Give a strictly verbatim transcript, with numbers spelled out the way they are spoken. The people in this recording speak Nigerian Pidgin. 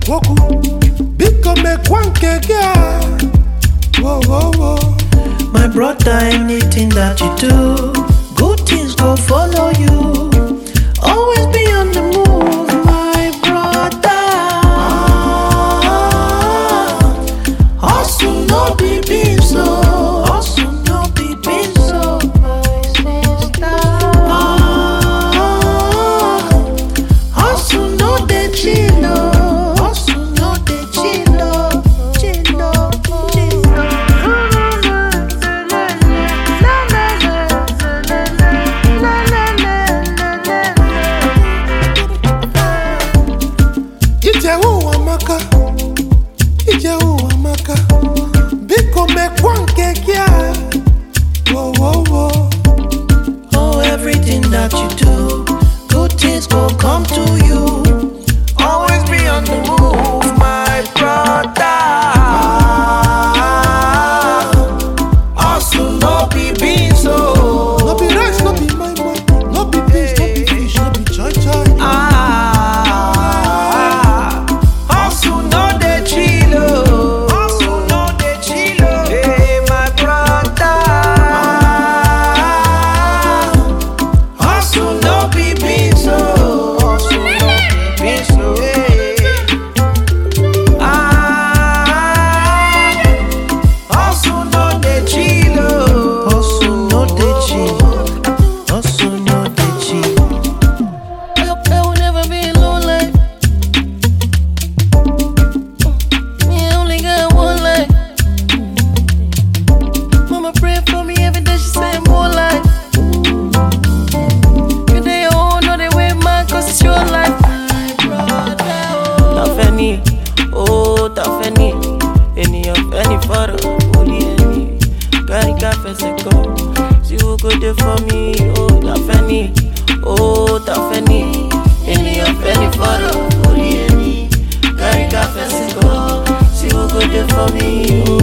Woku, biko make one kege. Whoa, whoa, whoa. My brother, anything that you do, good things go follow you. Always be on the move, my brother. Hustle no be being so. Hustle no be being so, my sister. Hustle no dey chill. Hustle no dey chill. Chill, chill. Ije uwa maka, ije uwa maka. Biko make one kege. Whoa, whoa, whoa. Oh, everything that you do, good things go come to you. Always be on the move, my brother. Hustle no be being so. No be rice, no be my money. No be beans, no be fish, no be joy joy. Ah, hustle no dey chill. Hustle no dey chill. Hey, my brother. Hustle no be being so. Hustle no be being so. Hey. Ah, hustle no dey chill. Hustle no dey chill. Hustle no dey chill. I will never be alone like me. I only got one life. Mama pray for me every day. She say more life. Good day, oh no, they wait man, cause it's your life. My brother, tough any, oh tough any. Any of any photo, only any. Carry cafe se go. See who go there for me, oh tough any, oh tough any. Any of any photo, only any. Carry cafe se go. See who go there for me, oh.